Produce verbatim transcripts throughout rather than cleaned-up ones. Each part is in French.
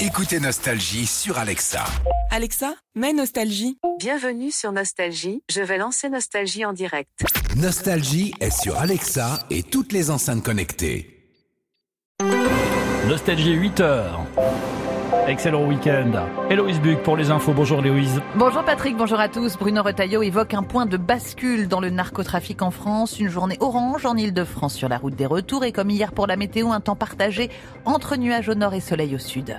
Écoutez Nostalgie sur Alexa. Alexa, mets Nostalgie. Bienvenue sur Nostalgie, je vais lancer Nostalgie en direct. Nostalgie est sur Alexa et toutes les enceintes connectées. Nostalgie huit heures. Excellent week-end. Héloïse Buc pour les infos. Bonjour Héloïse. Bonjour Patrick, bonjour à tous. Bruno Retailleau évoque un point de bascule dans le narcotrafic en France. Une journée orange en Ile-de-France sur la route des retours. Et comme hier pour la météo, un temps partagé entre nuages au nord et soleil au sud.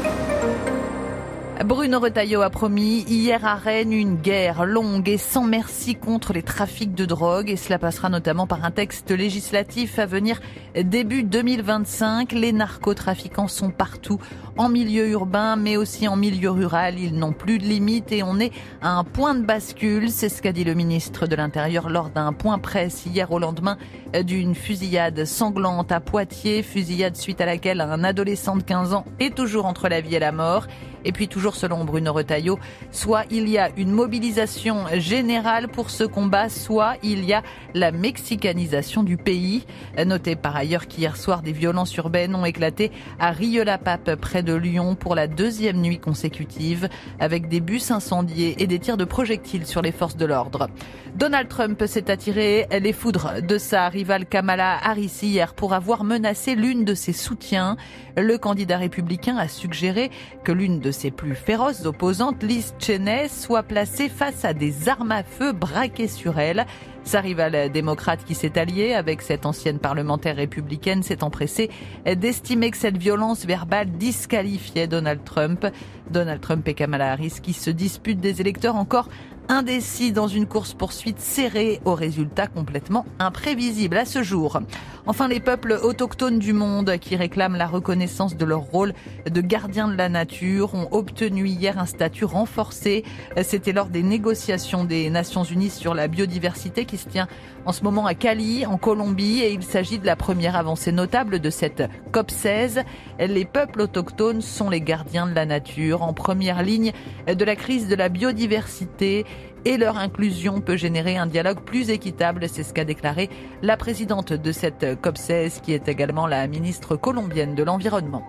Bruno Retailleau a promis hier à Rennes une guerre longue et sans merci contre les trafics de drogue, et cela passera notamment par un texte législatif à venir début deux mille vingt-cinq. Les narcotrafiquants sont partout, en milieu urbain mais aussi en milieu rural. Ils n'ont plus de limites et on est à un point de bascule. C'est ce qu'a dit le ministre de l'Intérieur lors d'un point presse hier au lendemain d'une fusillade sanglante à Poitiers. Fusillade suite à laquelle un adolescent de quinze ans est toujours entre la vie et la mort. Et puis toujours selon Bruno Retailleau, soit il y a une mobilisation générale pour ce combat, soit il y a la mexicanisation du pays. Notez par ailleurs qu'hier soir, des violences urbaines ont éclaté à Rieux-la-Pape, près de Lyon, pour la deuxième nuit consécutive, avec des bus incendiés et des tirs de projectiles sur les forces de l'ordre. Donald Trump s'est attiré les foudres de sa rivale Kamala Harris hier pour avoir menacé l'une de ses soutiens. Le candidat républicain a suggéré que l'une de ses plus féroces opposantes, Liz Cheney, soit placée face à des armes à feu braquées sur elle. Sa rivale démocrate qui s'est alliée avec cette ancienne parlementaire républicaine s'est empressée d'estimer que cette violence verbale disqualifiait Donald Trump. Donald Trump et Kamala Harris qui se disputent des électeurs encore indécis dans une course-poursuite serrée aux résultats complètement imprévisibles à ce jour. Enfin, les peuples autochtones du monde qui réclament la reconnaissance de leur rôle de gardiens de la nature ont obtenu hier un statut renforcé. C'était lors des négociations des Nations Unies sur la biodiversité qui se tient en ce moment à Cali, en Colombie, et il s'agit de la première avancée notable de cette COP seize. Les peuples autochtones sont les gardiens de la nature, en première ligne de la crise de la biodiversité, et leur inclusion peut générer un dialogue plus équitable. C'est ce qu'a déclaré la présidente de cette COP seize, qui est également la ministre colombienne de l'Environnement.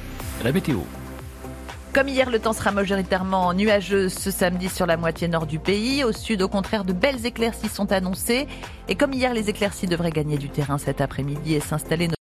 La météo. Comme hier, le temps sera majoritairement nuageux ce samedi sur la moitié nord du pays. Au sud, au contraire, de belles éclaircies sont annoncées. Et comme hier, les éclaircies devraient gagner du terrain cet après-midi et s'installer